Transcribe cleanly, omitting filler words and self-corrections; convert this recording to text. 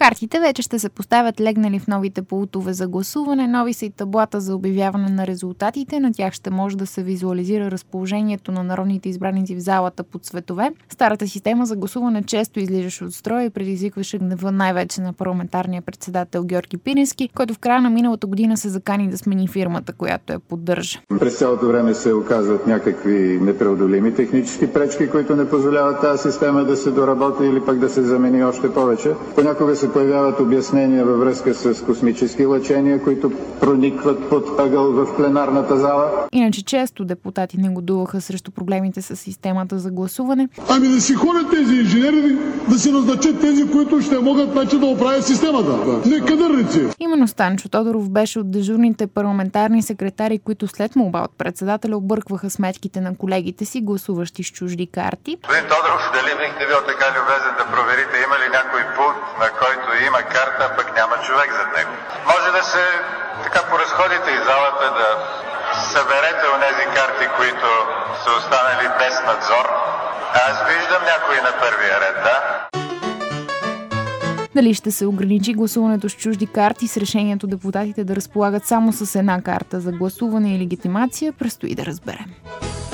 Картите вече ще се поставят легнали в новите пултове за гласуване, нови са и таблата за обявяване на резултатите, на тях ще може да се визуализира разположението на народните избраници в залата по цветове. Старата система за гласуване често излизаше от строя и предизвикваше гнева най-вече на парламентарния председател Георги Пирински, който в края на миналата година се закани да смени фирмата, която я поддържа. През цялото време се оказват някакви непреодолими технически пречки, които не позволяват тази система да се доработи или пък да се замени още повече. Понякога се появяват обяснения във връзка с космически лъчения, които проникват под ъгъл в пленарната зала. Иначе често депутати негодуваха срещу проблемите с системата за гласуване. Ами да си ходят тези инженери, да си назначат тези, които ще могат да оправят системата. Не кадърници. Именно Станчо Тодоров беше от дежурните парламентарни секретари, които след молба от председателя объркваха сметките на колегите си, гласуващи с чужди карти. Господин Тодоров, дали бихте бил така любезен да проверите има ли някой пулт, на който има карта, пък няма човек зад него? Може да се така поразходите из залата, да съберете онези карти, които са останали без надзор. Аз виждам някои на първия ред, да? Дали ще се ограничи гласуването с чужди карти с решението депутатите да разполагат само с една карта за гласуване и легитимация, предстои да разберем.